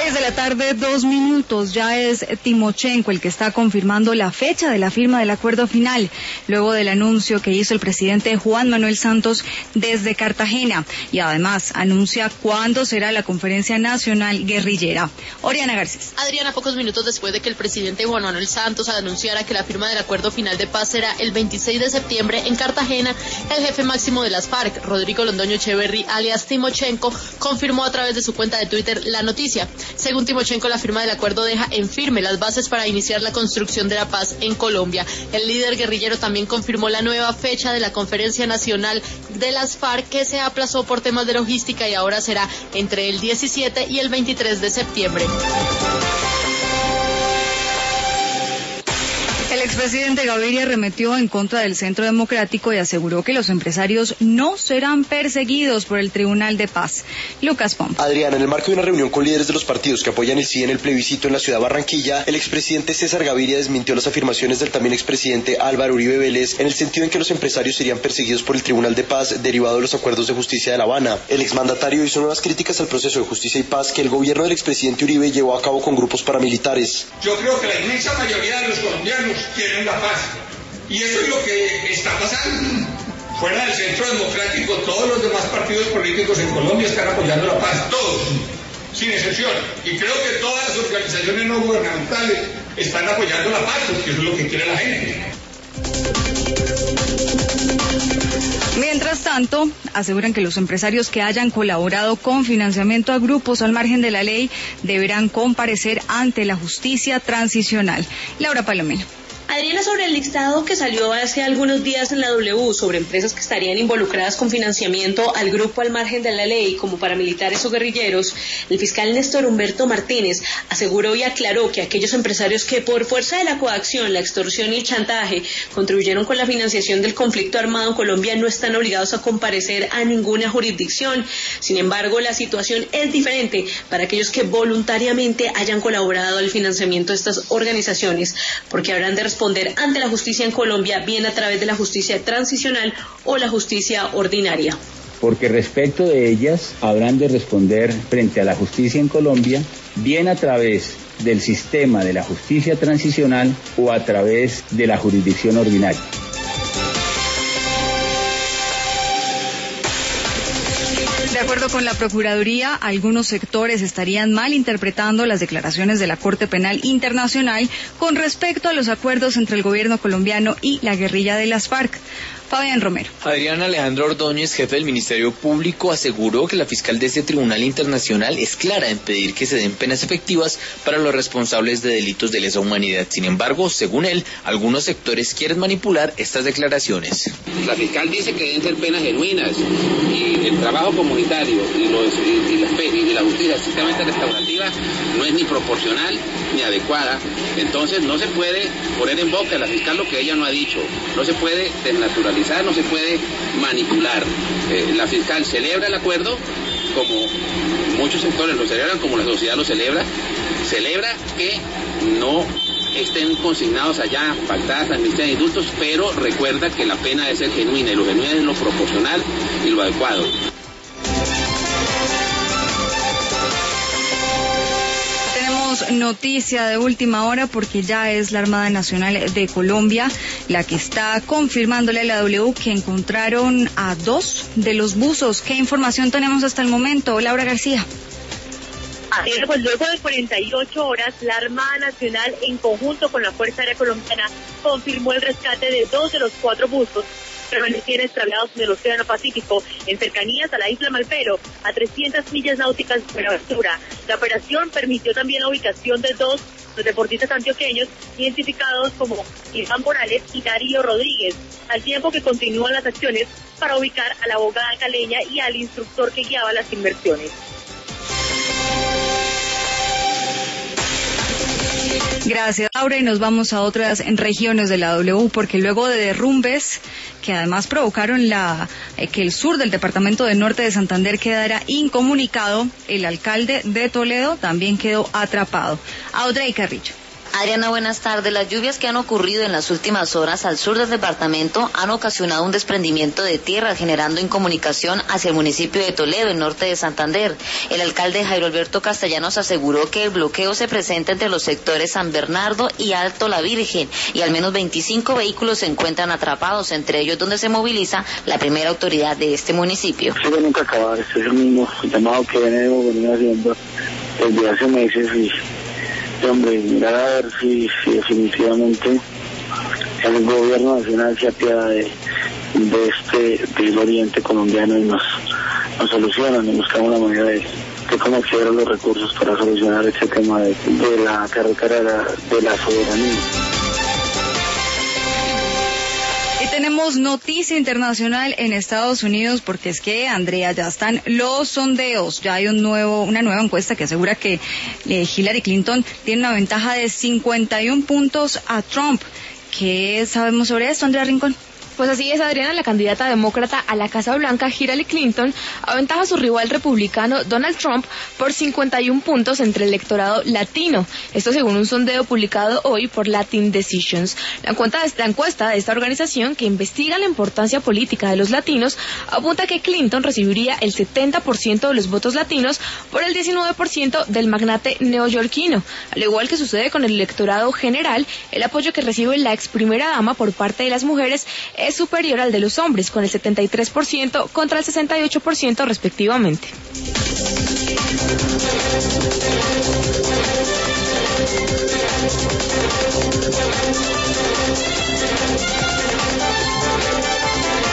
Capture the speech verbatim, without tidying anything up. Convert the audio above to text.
Seis de la tarde, dos minutos. Ya es Timochenko el que está confirmando la fecha de la firma del acuerdo final, luego del anuncio que hizo el presidente Juan Manuel Santos desde Cartagena. Y además anuncia cuándo será la conferencia nacional guerrillera. Oriana Garcés. Adriana, pocos minutos después de que el presidente Juan Manuel Santos anunciara que la firma del acuerdo final de paz será el veintiséis de septiembre en Cartagena, el jefe máximo de las FARC, Rodrigo Londoño Echeverry, alias Timochenko, confirmó a través de su cuenta de Twitter la noticia. Según Timochenko, la firma del acuerdo deja en firme las bases para iniciar la construcción de la paz en Colombia. El líder guerrillero también confirmó la nueva fecha de la conferencia nacional de las FARC, que se aplazó por temas de logística y ahora será entre el diecisiete y el veintitrés de septiembre. El expresidente Gaviria arremetió en contra del Centro Democrático y aseguró que los empresarios no serán perseguidos por el Tribunal de Paz. Lucas Pomp. Adriana, en el marco de una reunión con líderes de los partidos que apoyan el sí en el plebiscito en la ciudad de Barranquilla, el expresidente César Gaviria desmintió las afirmaciones del también expresidente Álvaro Uribe Vélez en el sentido en que los empresarios serían perseguidos por el Tribunal de Paz derivado de los acuerdos de justicia de La Habana. El exmandatario hizo nuevas críticas al proceso de justicia y paz que el gobierno del expresidente Uribe llevó a cabo con grupos paramilitares. Yo creo que la inmensa mayoría de los colombianos quieren la paz, y eso es lo que está pasando. Fuera del Centro Democrático, todos los demás partidos políticos en Colombia están apoyando la paz, todos, sin excepción, y creo que todas las organizaciones no gubernamentales están apoyando la paz, porque eso es lo que quiere la gente. Mientras tanto, aseguran que los empresarios que hayan colaborado con financiamiento a grupos al margen de la ley deberán comparecer ante la justicia transicional. Laura Palomino. Adriana, sobre el listado que salió hace algunos días en la W sobre empresas que estarían involucradas con financiamiento al grupo al margen de la ley como paramilitares o guerrilleros, el fiscal Néstor Humberto Martínez aseguró y aclaró que aquellos empresarios que por fuerza de la coacción, la extorsión y el chantaje contribuyeron con la financiación del conflicto armado en Colombia no están obligados a comparecer a ninguna jurisdicción. Sin embargo, la situación es diferente para aquellos que voluntariamente hayan colaborado al financiamiento de estas organizaciones, porque habrán de responder ante la justicia en Colombia, bien a través de la justicia transicional o la justicia ordinaria. Porque respecto de ellas habrán de responder frente a la justicia en Colombia, bien a través del sistema de la justicia transicional o a través de la jurisdicción ordinaria. De acuerdo con la Procuraduría, algunos sectores estarían mal interpretando las declaraciones de la Corte Penal Internacional con respecto a los acuerdos entre el gobierno colombiano y la guerrilla de las FARC. Fabián Romero. Adrián Alejandro Ordóñez, jefe del Ministerio Público, aseguró que la fiscal de este Tribunal Internacional es clara en pedir que se den penas efectivas para los responsables de delitos de lesa humanidad. Sin embargo, según él, algunos sectores quieren manipular estas declaraciones. La fiscal dice que deben ser penas genuinas y el trabajo comunitario y, los, y, y, la, y la justicia estrictamente restaurativa no es ni proporcional ni adecuada. Entonces no se puede poner en boca a la fiscal lo que ella no ha dicho, no se puede desnaturalizar, no se puede manipular. Eh, la fiscal celebra el acuerdo, como muchos sectores lo celebran, como la sociedad lo celebra, celebra que no estén consignados allá pactadas amnistías de indultos, pero recuerda que la pena debe ser genuina, y lo genuino es lo proporcional y lo adecuado. Noticia de última hora, porque ya es la Armada Nacional de Colombia la que está confirmándole a la W que encontraron a dos de los buzos. ¿Qué información tenemos hasta el momento? Laura García. Así es, pues luego de cuarenta y ocho horas, la Armada Nacional, en conjunto con la Fuerza Aérea Colombiana, confirmó el rescate de dos de los cuatro buzos permanecían extraviados en el Océano Pacífico, en cercanías a la isla Malpero, a trescientas millas náuticas de Buenaventura. La operación permitió también la ubicación de dos los deportistas antioqueños, identificados como Iván Morales y Darío Rodríguez, al tiempo que continúan las acciones para ubicar a la abogada caleña y al instructor que guiaba las inmersiones. Gracias, Laura, y nos vamos a otras regiones de la W, porque luego de derrumbes que además provocaron la eh, que el sur del departamento del norte de Santander quedara incomunicado, el alcalde de Toledo también quedó atrapado. Audrey Carrillo. Adriana, buenas tardes. Las lluvias que han ocurrido en las últimas horas al sur del departamento han ocasionado un desprendimiento de tierra, generando incomunicación hacia el municipio de Toledo, en norte de Santander. El alcalde Jairo Alberto Castellanos aseguró que el bloqueo se presenta entre los sectores San Bernardo y Alto La Virgen, y al menos veinticinco vehículos se encuentran atrapados, entre ellos donde se moviliza la primera autoridad de este municipio. Sí, nunca acabar, este es el mismo llamado que venimos venido haciendo desde hace meses y... hombre, mirar a ver si, si definitivamente el gobierno nacional se apiada de, de este del oriente colombiano y nos, nos solucionan y buscamos una manera de, de cómo acceder a los recursos para solucionar este tema de, de la carretera de la, de la soberanía. Y tenemos noticia internacional en Estados Unidos, porque es que, Andrea, ya están los sondeos, ya hay un nuevo, una nueva encuesta que asegura que eh, Hillary Clinton tiene una ventaja de cincuenta y un puntos a Trump. ¿Qué sabemos sobre esto, Andrea Rincón? Pues así es, Adriana, la candidata demócrata a la Casa Blanca, Hillary Clinton, aventaja a su rival republicano Donald Trump por cincuenta y un puntos entre el electorado latino. Esto según un sondeo publicado hoy por Latin Decisions. La encuesta, la encuesta de esta organización, que investiga la importancia política de los latinos, apunta que Clinton recibiría el setenta por ciento de los votos latinos por el diecinueve por ciento del magnate neoyorquino. Al igual que sucede con el electorado general, el apoyo que recibe la ex primera dama por parte de las mujeres es superior al de los hombres, con el setenta y tres por ciento contra el sesenta y ocho por ciento respectivamente.